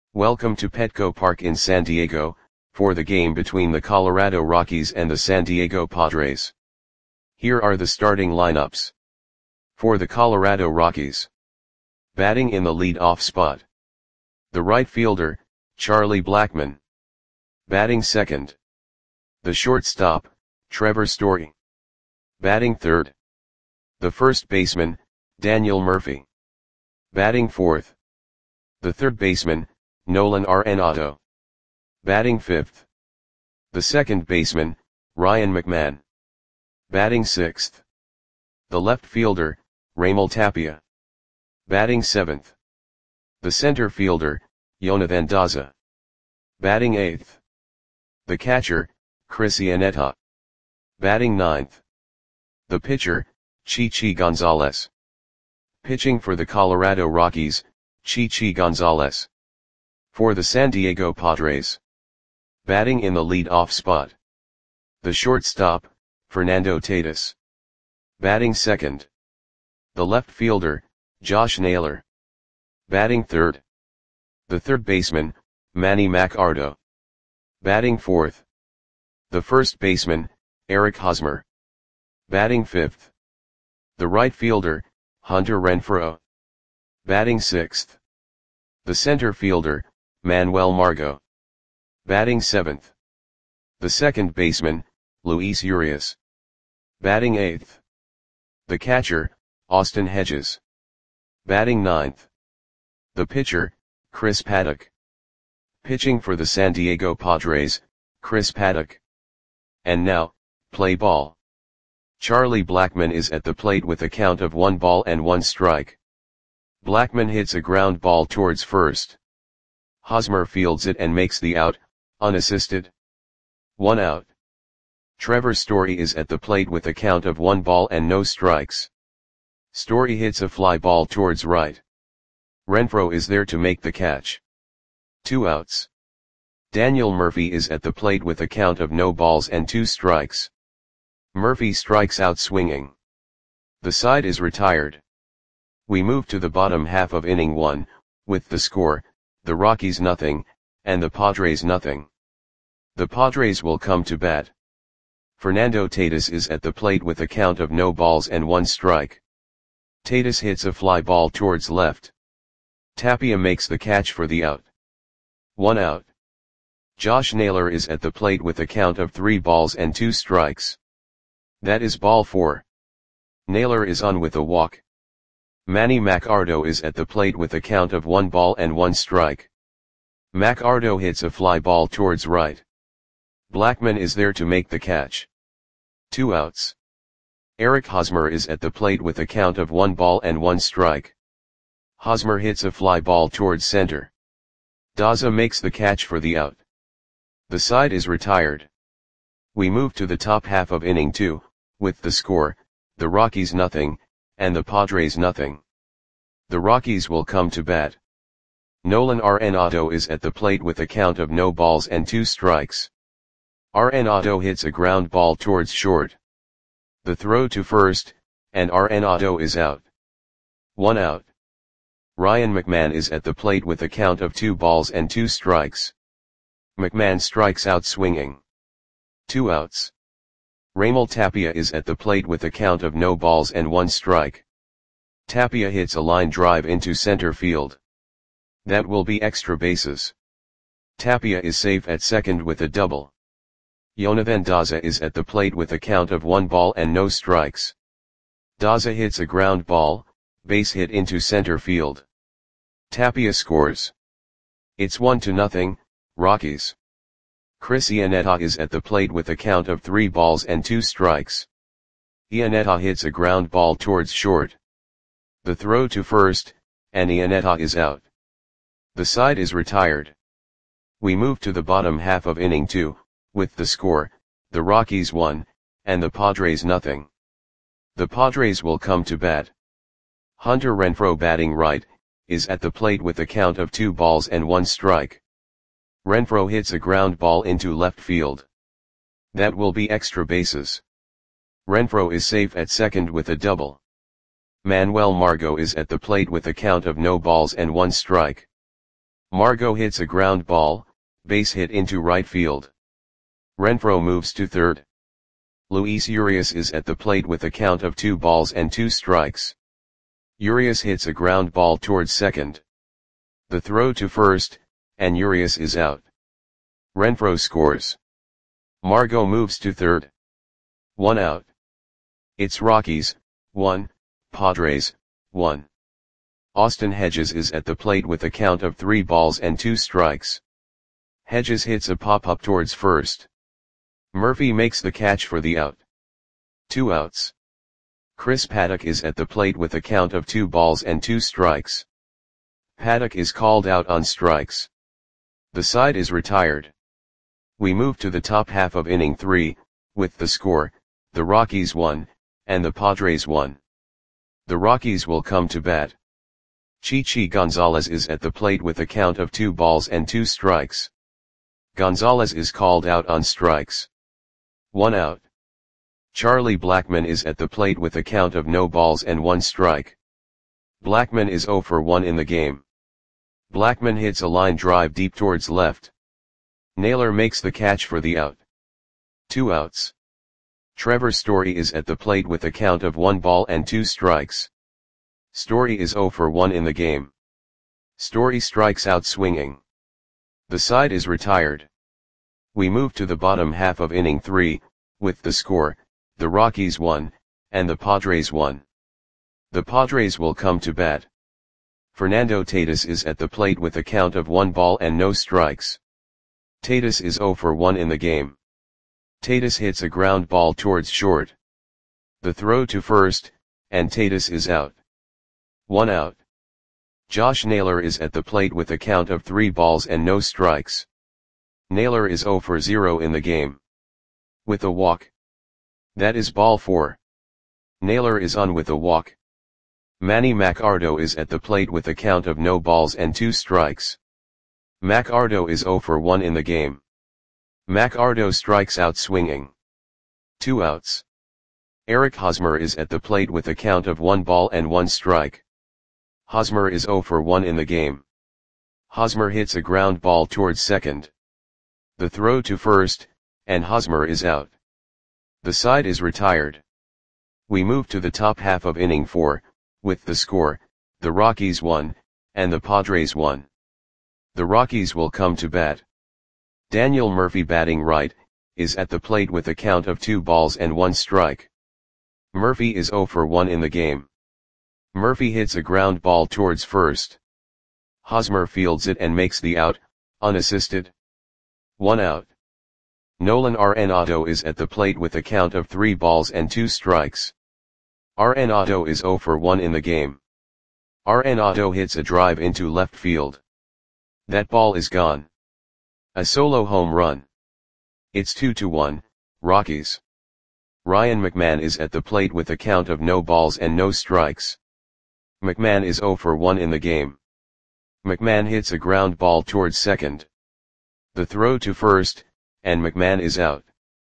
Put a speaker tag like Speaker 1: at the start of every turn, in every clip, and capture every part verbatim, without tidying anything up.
Speaker 1: Welcome to Petco Park in San Diego, for the game between the Colorado Rockies and the San Diego Padres. Here are the starting lineups. For the Colorado Rockies. Batting in the lead-off spot. The right fielder, Charlie Blackmon. Batting second. The shortstop, Trevor Story. Batting third. The first baseman, Daniel Murphy. Batting fourth. The third baseman, Nolan Arenado. Batting fifth. The second baseman, Ryan McMahon. Batting sixth. The left fielder, Raimel Tapia. Batting seventh. The center fielder, Jonathan Daza. Batting eighth. The catcher, Chris Iannetta. Batting ninth. The pitcher, Chichi Gonzalez. Pitching for the Colorado Rockies, Chichi Gonzalez. For the San Diego Padres. Batting in the lead-off spot. The shortstop, Fernando Tatis. Batting second. The left fielder, Josh Naylor. Batting third. The third baseman, Manny Machado. Batting fourth. The first baseman, Eric Hosmer. Batting fifth. The right fielder, Hunter Renfroe. Batting sixth. The center fielder, Manuel Margot. Batting seventh. The second baseman, Luis Urias. Batting eighth. The catcher, Austin Hedges. Batting ninth. The pitcher, Chris Paddack. Pitching for the San Diego Padres, Chris Paddack. And now, play ball. Charlie Blackmon is at the plate with a count of one ball and one strike. Blackmon hits a ground ball towards first. Hosmer fields it and makes the out, unassisted. One out. Trevor Story is at the plate with a count of one ball and no strikes. Story hits a fly ball towards right. Renfroe is there to make the catch. Two outs. Daniel Murphy is at the plate with a count of no balls and two strikes. Murphy strikes out swinging. The side is retired. We move to the bottom half of inning one, with the score, the Rockies nothing, and the Padres nothing. The Padres will come to bat. Fernando Tatis is at the plate with a count of no balls and one strike. Tatis hits a fly ball towards left. Tapia makes the catch for the out. One out. Josh Naylor is at the plate with a count of three balls and two strikes. That is ball four. Naylor is on with a walk. Manny Machado is at the plate with a count of one ball and one strike. Machado hits a fly ball towards right. Blackmon is there to make the catch. Two outs. Eric Hosmer is at the plate with a count of one ball and one strike. Hosmer hits a fly ball towards center. Daza makes the catch for the out. The side is retired. We move to the top half of inning two, with the score, the Rockies nothing, and the Padres nothing. The Rockies will come to bat. Nolan Arenado is at the plate with a count of no balls and two strikes. Arenado hits a ground ball towards short. The throw to first, and Arenado is out. One out. Ryan McMahon is at the plate with a count of two balls and two strikes. McMahon strikes out swinging. Two outs. Raimel Tapia is at the plate with a count of no balls and one strike. Tapia hits a line drive into center field. That will be extra bases. Tapia is safe at second with a double. Jonathan Daza is at the plate with a count of one ball and no strikes. Daza hits a ground ball, base hit into center field. Tapia scores. It's one to nothing, Rockies. Chris Iannetta is at the plate with a count of three balls and two strikes. Iannetta hits a ground ball towards short. The throw to first, and Iannetta is out. The side is retired. We move to the bottom half of inning two, with the score, the Rockies one, and the Padres nothing. The Padres will come to bat. Hunter Renfroe batting right, is at the plate with a count of two balls and one strike. Renfroe hits a ground ball into left field. That will be extra bases. Renfroe is safe at second with a double. Manuel Margot is at the plate with a count of no balls and one strike. Margot hits a ground ball, base hit into right field. Renfroe moves to third. Luis Urias is at the plate with a count of two balls and two strikes. Urias hits a ground ball towards second. The throw to first, and Urias is out. Renfroe scores. Margot moves to third. One out. It's Rockies, one, Padres, one. Austin Hedges is at the plate with a count of three balls and two strikes. Hedges hits a pop-up towards first. Murphy makes the catch for the out. Two outs. Chris Paddack is at the plate with a count of two balls and two strikes. Paddack is called out on strikes. The side is retired. We move to the top half of inning three, with the score, the Rockies won, and the Padres won. The Rockies will come to bat. Chichi Gonzalez is at the plate with a count of two balls and two strikes. Gonzalez is called out on strikes. One out. Charlie Blackmon is at the plate with a count of no balls and one strike. Blackmon is zero for one in the game. Blackmon hits a line drive deep towards left. Naylor makes the catch for the out. Two outs. Trevor Story is at the plate with a count of one ball and two strikes. Story is zero for one in the game. Story strikes out swinging. The side is retired. We move to the bottom half of inning three, with the score, the Rockies won, and the Padres won. The Padres will come to bat. Fernando Tatis is at the plate with a count of one ball and no strikes. Tatis is zero for one in the game. Tatis hits a ground ball towards short. The throw to first, and Tatis is out. One out. Josh Naylor is at the plate with a count of three balls and no strikes. Naylor is zero for zero in the game. With a walk. That is ball four. Naylor is on with a walk. Manny Machado is at the plate with a count of no balls and two strikes. Machado is zero for one in the game. Machado strikes out swinging. Two outs. Eric Hosmer is at the plate with a count of one ball and one strike. Hosmer is zero for one in the game. Hosmer hits a ground ball towards second. The throw to first, and Hosmer is out. The side is retired. We move to the top half of inning four, with the score, the Rockies won, and the Padres won. The Rockies will come to bat. Daniel Murphy batting right, is at the plate with a count of two balls and one strike. Murphy is zero for one in the game. Murphy hits a ground ball towards first. Hosmer fields it and makes the out, unassisted. One out. Nolan Arenado is at the plate with a count of three balls and two strikes. Arenado is zero for one in the game. Arenado hits a drive into left field. That ball is gone. A solo home run. It's two to one, Rockies. Ryan McMahon is at the plate with a count of no balls and no strikes. McMahon is zero for one in the game. McMahon hits a ground ball towards second. The throw to first, and McMahon is out.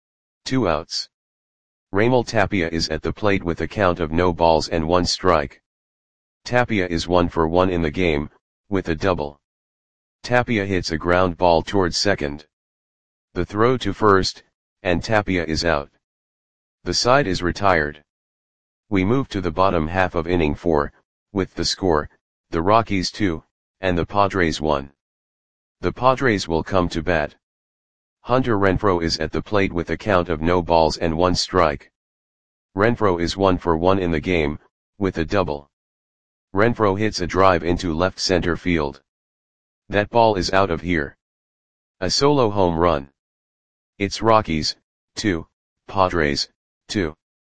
Speaker 1: Two outs. Raimel Tapia is at the plate with a count of no balls and one strike. Tapia is one for one in the game, with a double. Tapia hits a ground ball towards second. The throw to first, and Tapia is out. The side is retired. We move to the bottom half of inning four, with the score, the Rockies two, and the Padres one. The Padres will come to bat. Hunter Renfroe is at the plate with a count of no balls and one strike. Renfroe is one for one in the game, with a double. Renfroe hits a drive into left center field. That ball is out of here. A solo home run. It's Rockies, two, Padres, two.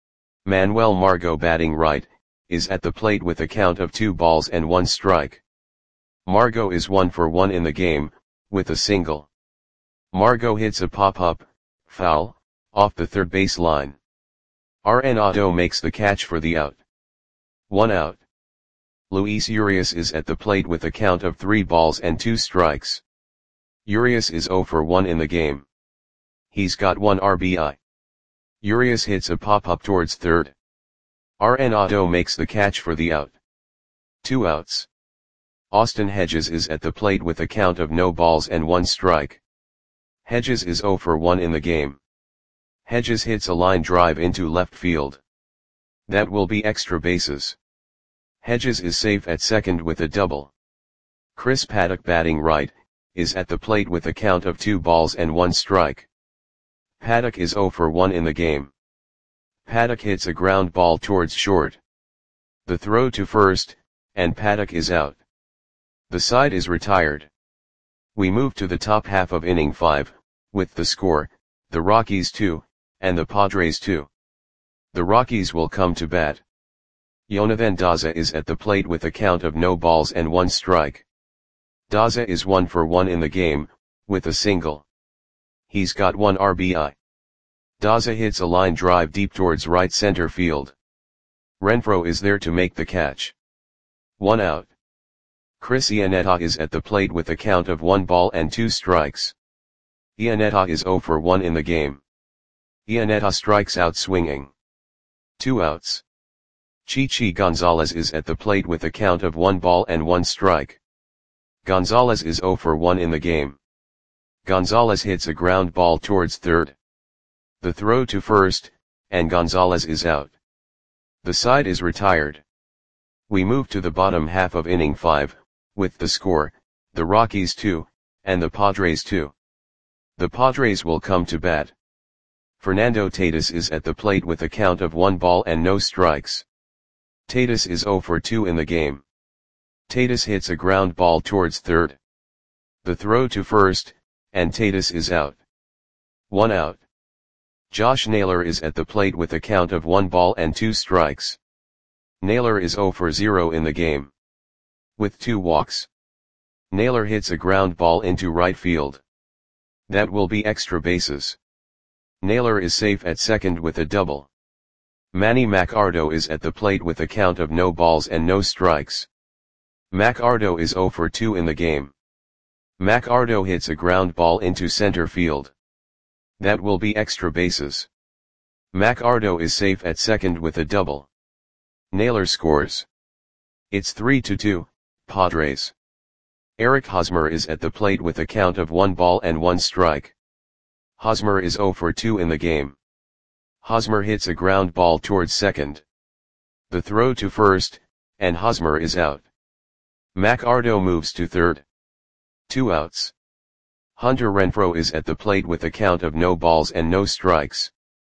Speaker 1: Manuel Margot batting right, is at the plate with a count of two balls and one strike. Margot is one for one in the game, with a single. Margot hits a pop-up, foul, off the third base line. Arenado makes the catch for the out. One out. Luis Urias is at the plate with a count of three balls and two strikes. Urias is zero for one in the game. He's got one R B I. Urias hits a pop-up towards third. Arenado makes the catch for the out. Two outs. Austin Hedges is at the plate with a count of no balls and one strike. Hedges is zero for one in the game. Hedges hits a line drive into left field. That will be extra bases. Hedges is safe at second with a double. Chris Paddack, batting right, is at the plate with a count of two balls and one strike. Paddack is zero for one in the game. Paddack hits a ground ball towards short. The throw to first, and Paddack is out. The side is retired. We move to the top half of inning five, with the score, the Rockies two, and the Padres two. The Rockies will come to bat. Yonavan Daza is at the plate with a count of no balls and one strike. Daza is one for one in the game, with a single. He's got one R B I. Daza hits a line drive deep towards right center field. Renfroe is there to make the catch. One out. Chris Iannetta is at the plate with a count of one ball and two strikes. Iannetta is zero for one in the game. Iannetta strikes out swinging. Two outs. Chichi Gonzalez is at the plate with a count of one ball and one strike. Gonzalez is zero for one in the game. Gonzalez hits a ground ball towards third. The throw to first, and Gonzalez is out. The side is retired. We move to the bottom half of inning five, with the score, the Rockies two, and the Padres two. The Padres will come to bat. Fernando Tatis is at the plate with a count of one ball and no strikes. Tatis is zero for two in the game. Tatis hits a ground ball towards third. The throw to first, and Tatis is out. One out. Josh Naylor is at the plate with a count of one ball and two strikes. Naylor is zero for zero in the game. With two walks. Naylor hits a ground ball into right field. That will be extra bases. Naylor is safe at second with a double. Manny Machado is at the plate with a count of no balls and no strikes. Machado is zero for two in the game. Machado hits a ground ball into center field. That will be extra bases. Machado is safe at second with a double. Naylor scores. It's three to two, Padres. Eric Hosmer is at the plate with a count of one ball and one strike. Hosmer is zero for two in the game. Hosmer hits a ground ball towards second. The throw to first, and Hosmer is out. Machado moves to third. Two outs. Hunter Renfroe is at the plate with a count of no balls and no strikes.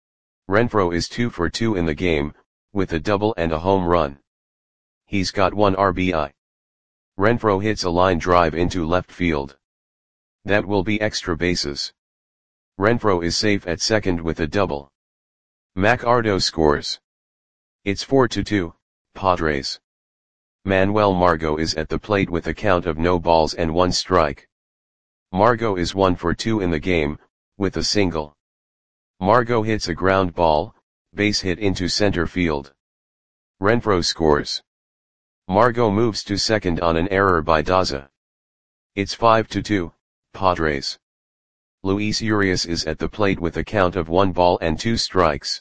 Speaker 1: Renfroe is two for two in the game, with a double and a home run. He's got one R B I. Renfroe hits a line drive into left field. That will be extra bases. Renfroe is safe at second with a double. Machado scores. It's four to two, Padres. Manuel Margot is at the plate with a count of no balls and one strike. Margot is one for two in the game, with a single. Margot hits a ground ball, base hit into center field. Renfroe scores. Margot moves to second on an error by Daza. It's five to two, Padres. Luis Urias is at the plate with a count of one ball and two strikes.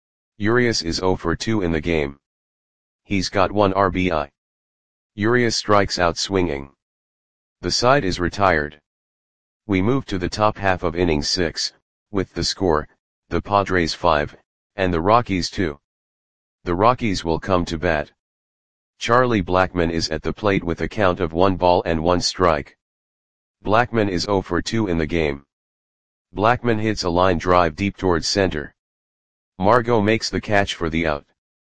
Speaker 1: Urias is zero for two in the game. He's got one R B I. Urias strikes out swinging. The side is retired. We move to the top half of inning six, with the score, the Padres five, and the Rockies two. The Rockies will come to bat. Charlie Blackmon is at the plate with a count of one ball and one strike. Blackmon is zero for two in the game. Blackmon hits a line drive deep towards center. Margot makes the catch for the out.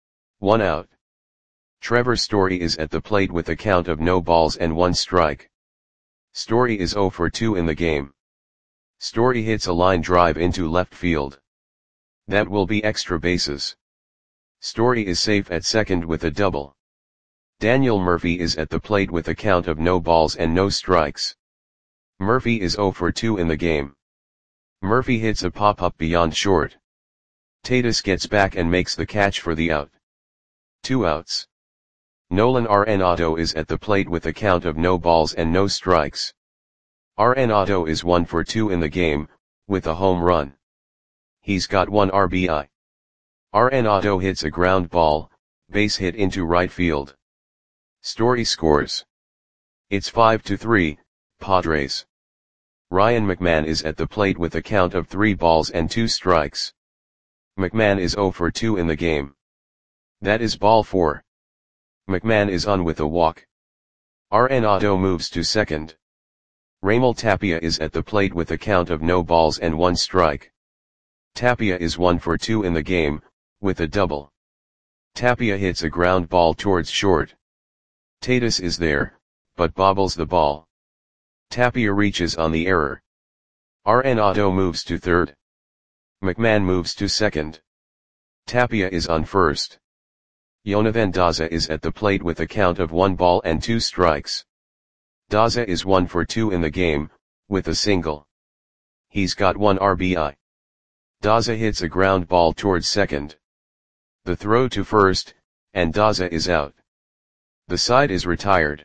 Speaker 1: One out. Trevor Story is at the plate with a count of no balls and one strike. Story is zero for two in the game. Story hits a line drive into left field. That will be extra bases. Story is safe at second with a double. Daniel Murphy is at the plate with a count of no balls and no strikes. Murphy is zero for two in the game. Murphy hits a pop-up beyond short. Tatis gets back and makes the catch for the out. Two outs. Nolan Arenado is at the plate with a count of no balls and no strikes. Arenado is one for two in the game, with a home run. He's got one R B I. Arenado hits a ground ball, base hit into right field. Story scores. It's five to three, Padres. Ryan McMahon is at the plate with a count of three balls and two strikes. McMahon is zero for two in the game. That is ball four. McMahon is on with a walk. Arenado moves to second. Raimel Tapia is at the plate with a count of no balls and one strike. Tapia is one for two in the game, with a double. Tapia hits a ground ball towards short. Tatis is there, but bobbles the ball. Tapia reaches on the error. Arenado moves to third. McMahon moves to second. Tapia is on first. Yonavan Daza is at the plate with a count of one ball and two strikes. Daza is one for two in the game, with a single. He's got one R B I. Daza hits a ground ball towards second. The throw to first, and Daza is out. The side is retired.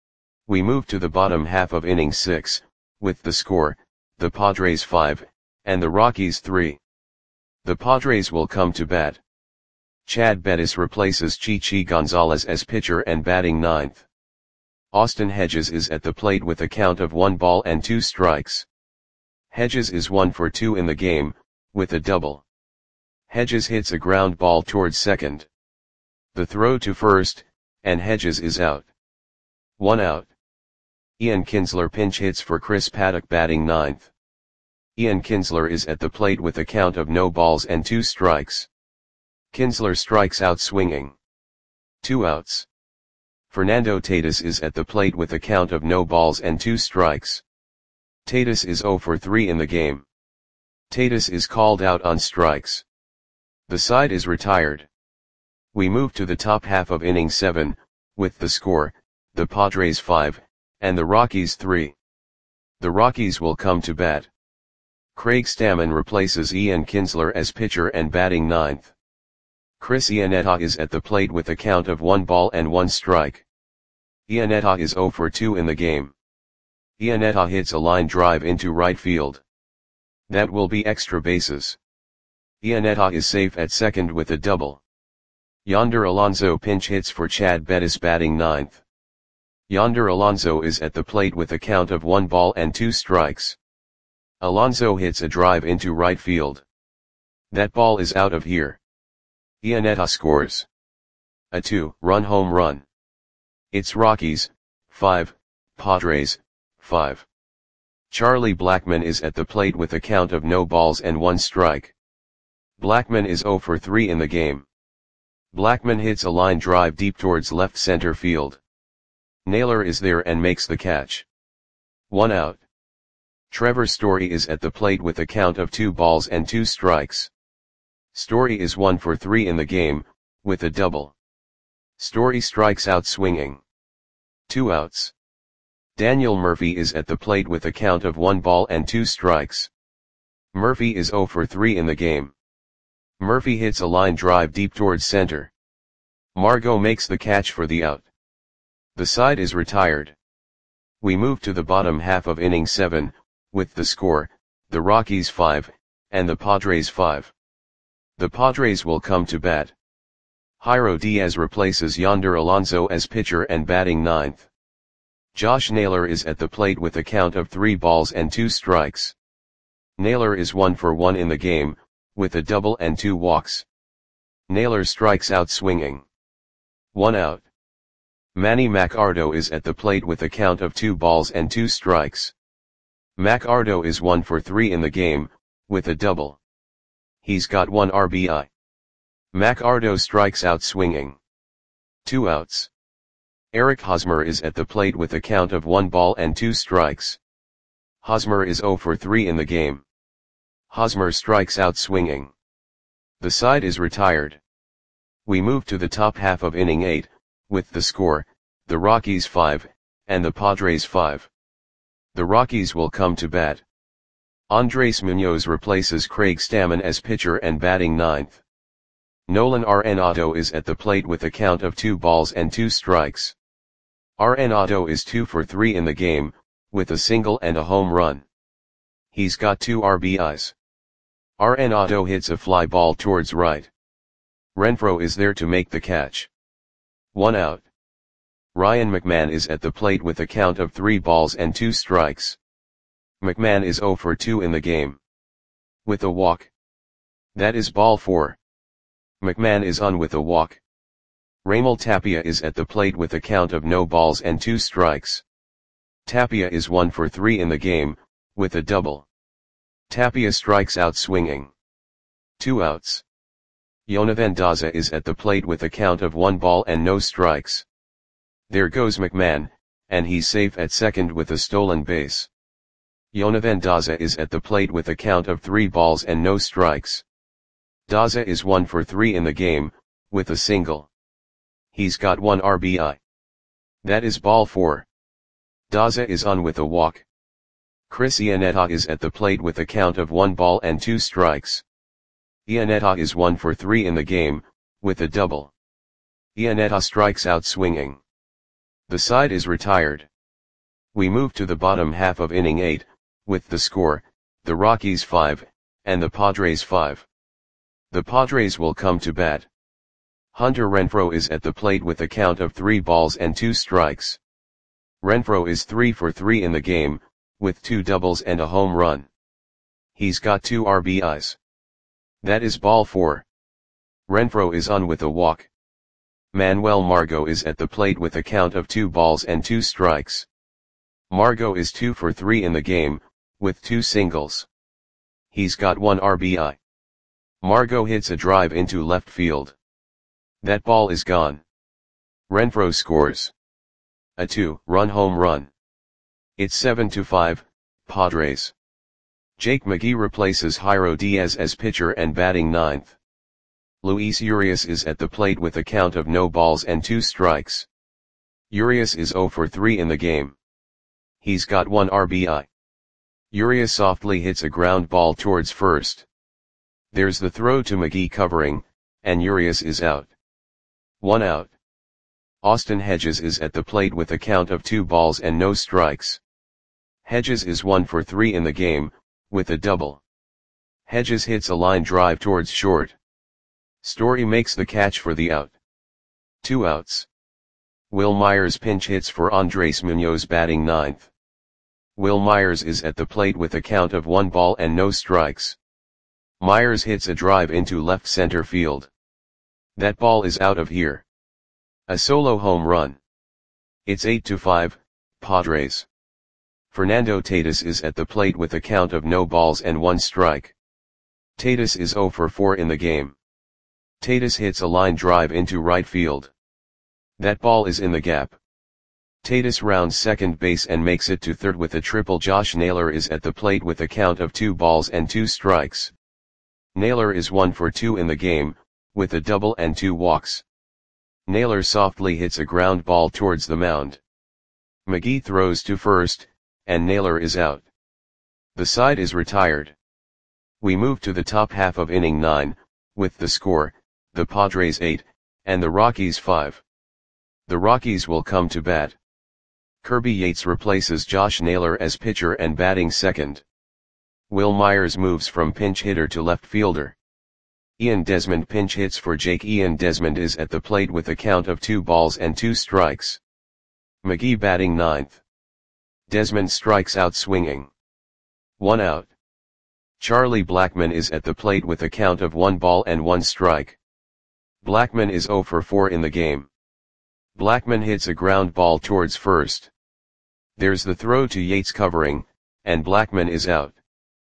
Speaker 1: We move to the bottom half of inning six, with the score, the Padres five, and the Rockies three. The Padres will come to bat. Chad Bettis replaces Chichi Gonzalez as pitcher and batting ninth. Austin Hedges is at the plate with a count of one ball and two strikes. Hedges is one for two in the game, with a double. Hedges hits a ground ball towards second. The throw to first, and Hedges is out. One out. Ian Kinsler pinch hits for Chris Paddock batting ninth. Ian Kinsler is at the plate with a count of no balls and two strikes. Kinsler strikes out swinging. Two outs. Fernando Tatis is at the plate with a count of no balls and two strikes. Tatis is zero for three in the game. Tatis is called out on strikes. The side is retired. We move to the top half of inning seven, with the score, the Padres five, and the Rockies three. The Rockies will come to bat. Craig Stammen replaces Ian Kinsler as pitcher and batting ninth. Chris Iannetta is at the plate with a count of one ball and one strike. Iannetta is zero for two in the game. Iannetta hits a line drive into right field. That will be extra bases. Iannetta is safe at second with a double. Yonder Alonso pinch hits for Chad Bettis batting ninth. Yonder Alonso is at the plate with a count of one ball and two strikes. Alonso hits a drive into right field. That ball is out of here. Iannetta scores a two-run home run. It's Rockies, five, Padres, five. Charlie Blackmon is at the plate with a count of no balls and one strike. Blackmon is zero for three in the game. Blackmon hits a line drive deep towards left center field. Naylor is there and makes the catch. One out. Trevor Story is at the plate with a count of two balls and two strikes. Story is one for three in the game, with a double. Story strikes out swinging. Two outs. Daniel Murphy is at the plate with a count of one ball and two strikes. Murphy is zero for three in the game. Murphy hits a line drive deep towards center. Margot makes the catch for the out. The side is retired. We move to the bottom half of inning seven, with the score, the Rockies five, and the Padres five. The Padres will come to bat. Jairo Diaz replaces Yonder Alonso as pitcher and batting ninth. Josh Naylor is at the plate with a count of three balls and two strikes. Naylor is one for one in the game, with a double and two walks. Naylor strikes out swinging. One out. Manny Machado is at the plate with a count of two balls and two strikes. Machado is one for three in the game, with a double. He's got one R B I. Machado strikes out swinging. Two outs. Eric Hosmer is at the plate with a count of one ball and two strikes. Hosmer is zero for three in the game. Hosmer strikes out swinging. The side is retired. We move to the top half of inning eight, with the score, the Rockies five, and the Padres five. The Rockies will come to bat. Andres Munoz replaces Craig Stammen as pitcher and batting ninth. Nolan Arenado is at the plate with a count of two balls and two strikes. Arenado is two for three in the game, with a single and a home run. He's got two R B Is. Arenado hits a fly ball towards right. Renfroe is there to make the catch. One out. Ryan McMahon is at the plate with a count of three balls and two strikes. McMahon is zero for two in the game. With a walk. That is ball four. McMahon is on with a walk. Raimel Tapia is at the plate with a count of no balls and two strikes. Tapia is one for three in the game, with a double. Tapia strikes out swinging. Two outs. Yonavan Daza is at the plate with a count of one ball and no strikes. There goes McMahon, and he's safe at second with a stolen base. Yonavan Daza is at the plate with a count of three balls and no strikes. Daza is one for three in the game, with a single. He's got one R B I. That is ball four. Daza is on with a walk. Chris Iannetta is at the plate with a count of one ball and two strikes. Iannetta is one for three in the game, with a double. Iannetta strikes out swinging. The side is retired. We move to the bottom half of inning eight, with the score, the Rockies five, and the Padres five. The Padres will come to bat. Hunter Renfroe is at the plate with a count of three balls and two strikes. Renfroe is three for three in the game, with two doubles and a home run. He's got two R B Is. That is ball four. Renfroe is on with a walk. Manuel Margot is at the plate with a count of two balls and two strikes. Margot is two for three in the game, with two singles. He's got one R B I. Margot hits a drive into left field. That ball is gone. Renfroe scores a two-run home run. It's seven to five, Padres. Jake McGee replaces Jairo Diaz as pitcher and batting ninth. Luis Urias is at the plate with a count of no balls and two strikes. Urias is zero for three in the game. He's got one R B I. Urias softly hits a ground ball towards first. There's the throw to McGee covering, and Urias is out. One out. Austin Hedges is at the plate with a count of two balls and no strikes. Hedges is one for three in the game, with a double. Hedges hits a line drive towards short. Story makes the catch for the out. Two outs. Will Myers pinch hits for Andres Munoz batting ninth. Will Myers is at the plate with a count of one ball and no strikes. Myers hits a drive into left center field. That ball is out of here. A solo home run. It's eight to five, Padres. Fernando Tatis is at the plate with a count of no balls and one strike. Tatis is zero for four in the game. Tatis hits a line drive into right field. That ball is in the gap. Tatis rounds second base and makes it to third with a triple. Josh Naylor is at the plate with a count of two balls and two strikes. Naylor is one for two in the game, with a double and two walks. Naylor softly hits a ground ball towards the mound. McGee throws to first, and Naylor is out. The side is retired. We move to the top half of inning nine, with the score, the Padres eight, and the Rockies five. The Rockies will come to bat. Kirby Yates replaces Josh Naylor as pitcher and batting second. Will Myers moves from pinch hitter to left fielder. Ian Desmond pinch hits for Jake. Ian Desmond is at the plate with a count of two balls and two strikes. McGee batting ninth. Desmond strikes out swinging. One out. Charlie Blackmon is at the plate with a count of one ball and one strike. Blackmon is zero for four in the game. Blackmon hits a ground ball towards first. There's the throw to Yates covering, and Blackmon is out.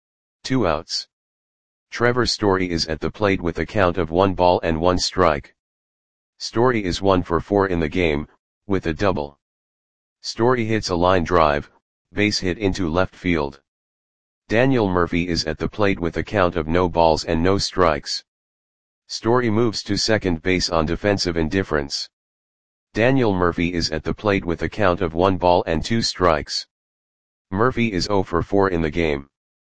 Speaker 1: Two outs. Trevor Story is at the plate with a count of one ball and one strike. Story is one for four in the game, with a double. Story hits a line drive, base hit into left field. Daniel Murphy is at the plate with a count of no balls and no strikes. Story moves to second base on defensive indifference. Daniel Murphy is at the plate with a count of one ball and two strikes. Murphy is zero for four in the game.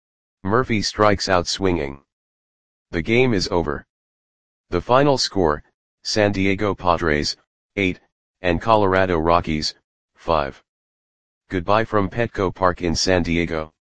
Speaker 1: Murphy strikes out swinging. The game is over. The final score, San Diego Padres, eight, and Colorado Rockies, five. Goodbye from Petco Park in San Diego.